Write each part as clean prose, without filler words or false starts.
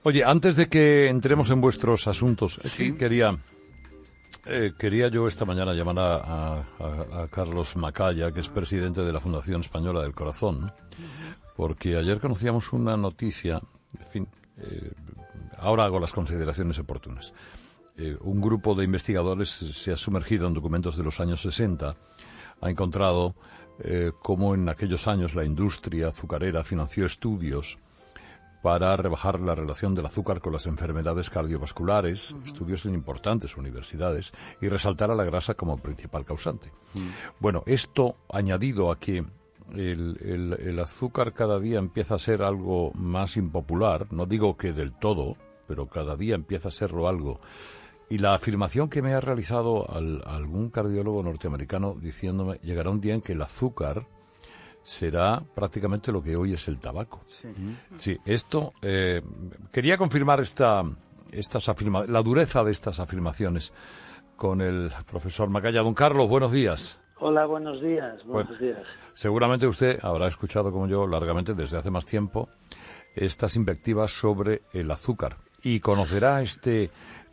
Oye, antes de que entremos en vuestros asuntos, Sí. quería yo esta mañana llamar a Carlos Macaya, que es presidente de la Fundación Española del Corazón, porque ayer conocíamos una noticia, en fin, ahora hago las consideraciones oportunas. Un grupo de investigadores se ha sumergido en documentos de los años 60, ha encontrado cómo en aquellos años la industria azucarera financió estudios para rebajar la relación del azúcar con las enfermedades cardiovasculares, estudios en importantes universidades, y resaltar a la grasa como principal causante. Bueno, esto añadido a que el azúcar cada día empieza a ser algo más impopular, no digo que del todo, pero cada día empieza a serlo algo. Y la afirmación que me ha realizado algún cardiólogo norteamericano diciéndome, llegará un día en que el azúcar será prácticamente lo que hoy es el tabaco. Sí, esto, quería confirmar la dureza de estas afirmaciones con el profesor Macaya. Don Carlos, buenos días. Hola, buenos días. Buenos días. Seguramente usted habrá escuchado, como yo, largamente desde hace más tiempo, estas invectivas sobre el azúcar. Y conocerá este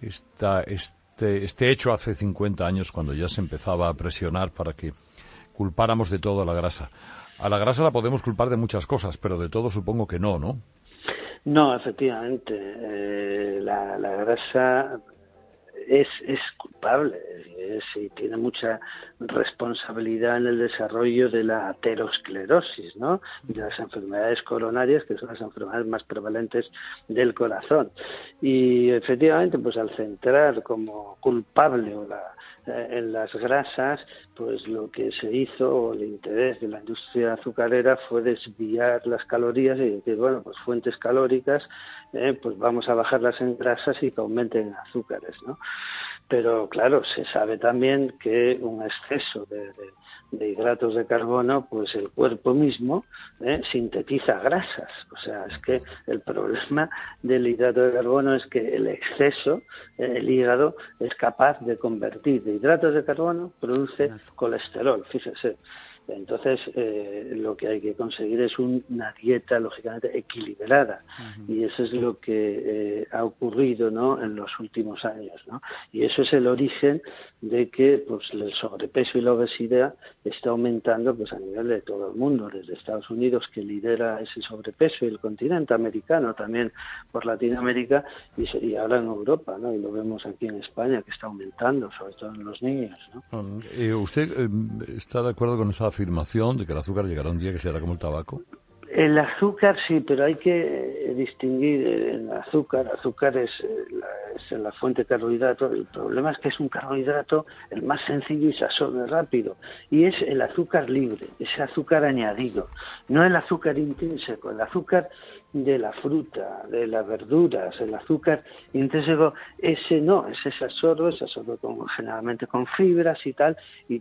hecho hace 50 años, cuando ya se empezaba a presionar para que culpáramos de todo a la grasa. A la grasa la podemos culpar de muchas cosas, pero de todo supongo que no, ¿no? No, efectivamente. La grasa es culpable y tiene mucha responsabilidad en el desarrollo de la aterosclerosis, ¿no? Y de las enfermedades coronarias, que son las enfermedades más prevalentes del corazón. Y efectivamente, pues al centrar como culpable en las grasas, pues lo que se hizo, o el interés de la industria azucarera, fue desviar las calorías y decir, bueno, pues fuentes calóricas, pues vamos a bajarlas en grasas y que aumenten en azúcares, ¿no? Pero claro, se sabe también que un exceso de hidratos de carbono, pues el cuerpo mismo sintetiza grasas. O sea, es que el problema del hidrato de carbono es que el exceso, el hígado es capaz de convertir de hidratos de carbono, produce colesterol, fíjese. Entonces, lo que hay que conseguir es una dieta, lógicamente, equilibrada. Y eso es lo que ha ocurrido, ¿no?, en los últimos años, ¿no? Y eso es el origen de que pues el sobrepeso y la obesidad está aumentando pues a nivel de todo el mundo, desde Estados Unidos, que lidera ese sobrepeso, y el continente americano también por Latinoamérica, y ahora en Europa, ¿no? Y lo vemos aquí en España, que está aumentando, sobre todo en los niños, ¿no? ¿Usted está de acuerdo con esa afirmación de que el azúcar llegará un día que será como el tabaco? El azúcar sí, pero hay que distinguir el azúcar. Azúcar es la fuente de carbohidrato. El problema es que es un carbohidrato el más sencillo y se absorbe rápido. Y es el azúcar libre, ese azúcar añadido, no el azúcar intrínseco. El azúcar de la fruta, de las verduras, el azúcar intrínseco, ese no, ese se absorbe generalmente con fibras y tal, y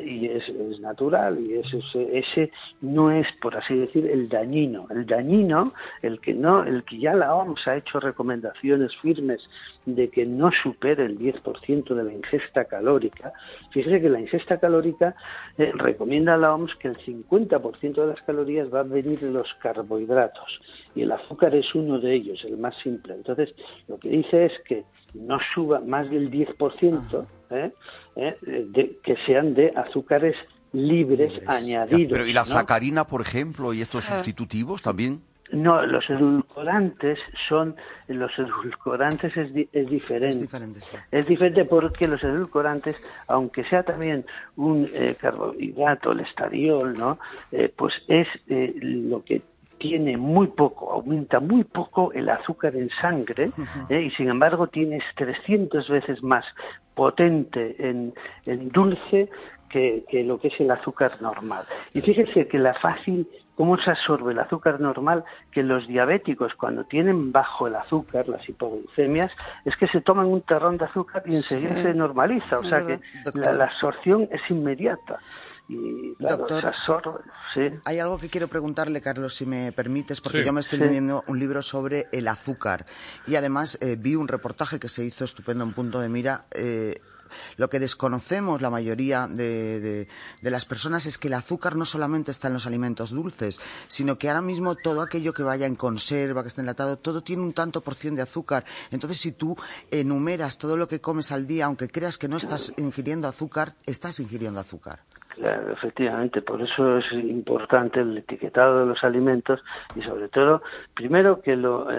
es natural, y ese no es, por así decir, el dañino. El dañino, el que ya la OMS ha hecho recomendaciones firmes de que no supere el 10% de la ingesta calórica. Fíjese que la ingesta calórica recomienda a la OMS que el 50% de las calorías va a venir de los carbohidratos, y el azúcar es uno de ellos, el más simple. Entonces, lo que dice es que no suba más del 10%, que sean de azúcares libres añadidos. Pero ¿y la ¿no? sacarina, por ejemplo, y estos sustitutivos también? No, los edulcorantes es diferente. Sí. Es diferente porque los edulcorantes, aunque sea también un carbohidrato, el estadiol, ¿no? Pues es lo que tiene muy poco, aumenta muy poco el azúcar en sangre, y sin embargo tienes 300 veces más potente en dulce que lo que es el azúcar normal. Y fíjese que cómo se absorbe el azúcar normal, que los diabéticos, cuando tienen bajo el azúcar, las hipoglucemias, es que se toman un terrón de azúcar y enseguida se normaliza. O sea que la absorción es inmediata. Y claro, Doctor, se absorbe, sí. Hay algo que quiero preguntarle, Carlos, si me permites, porque Sí. yo me estoy leyendo un libro sobre el azúcar. Y además vi un reportaje que se hizo estupendo en Punto de Mira, Lo que desconocemos la mayoría de las personas es que el azúcar no solamente está en los alimentos dulces, sino que ahora mismo todo aquello que vaya en conserva, que esté enlatado, todo tiene un tanto por cien de azúcar. Entonces, si tú enumeras todo lo que comes al día, aunque creas que no estás ingiriendo azúcar, estás ingiriendo azúcar. Claro, efectivamente, por eso es importante el etiquetado de los alimentos y sobre todo, primero que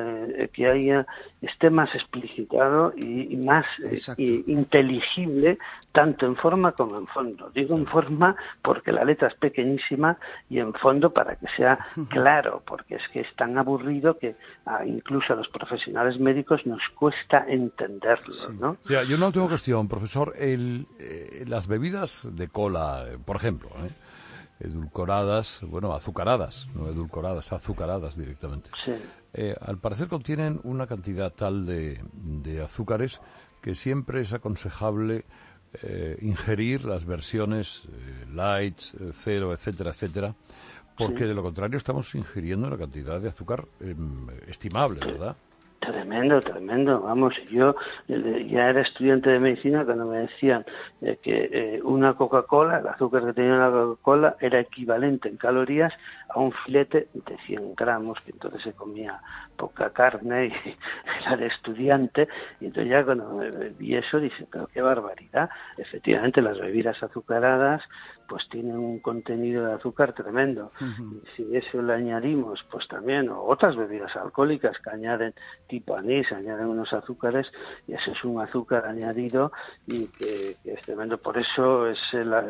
esté más explicitado y más inteligible, tanto en forma como en fondo. Digo en forma porque la letra es pequeñísima y en fondo para que sea claro, porque es que es tan aburrido que incluso a los profesionales médicos nos cuesta entenderlo, ¿no? O sea, y una última cuestión, profesor, las bebidas de cola, por ejemplo, edulcoradas, bueno, azucaradas, no edulcoradas, azucaradas directamente. Sí. Al parecer contienen una cantidad tal de azúcares que siempre es aconsejable ingerir las versiones light, cero, etcétera, etcétera, porque de lo contrario estamos ingiriendo una cantidad de azúcar estimable, ¿verdad? Tremendo, tremendo. Vamos, yo ya era estudiante de medicina cuando me decían que una Coca-Cola, el azúcar que tenía una Coca-Cola era equivalente en calorías a un filete de 100 gramos, que entonces se comía poca carne y era de estudiante, y entonces ya cuando vi eso dije, pero qué barbaridad. Efectivamente, las bebidas azucaradas pues tienen un contenido de azúcar tremendo. Y si eso le añadimos, pues también otras bebidas alcohólicas que añaden tipo anís, añaden unos azúcares, y eso es un azúcar añadido y que es tremendo. Por eso es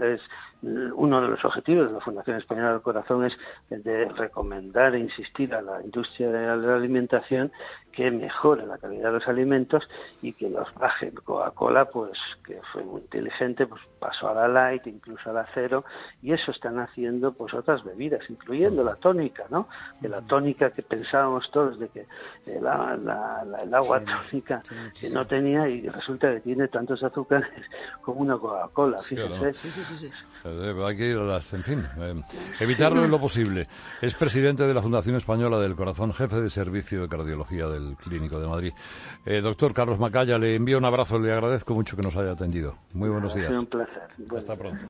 uno de los objetivos de la Fundación Española del Corazón, es de recomendar e insistir a la industria de la alimentación que mejore la calidad de los alimentos y que los baje. Coca-Cola, pues que fue muy inteligente, pues pasó a la light, incluso a la cero, y eso están haciendo pues otras bebidas, incluyendo la tónica, ¿no? Que la tónica que pensábamos todos de que el agua tónica que no tenía, y resulta que tiene tantos azúcares como una Coca-Cola, fíjese. Sí. Hay que ir en fin, evitarlo en lo posible. Es presidente de la Fundación Española del Corazón, jefe de servicio de cardiología del Clínico de Madrid. Doctor Carlos Macaya, le envío un abrazo, le agradezco mucho que nos haya atendido. Muy buenos días. Ha sido un placer. Hasta pronto.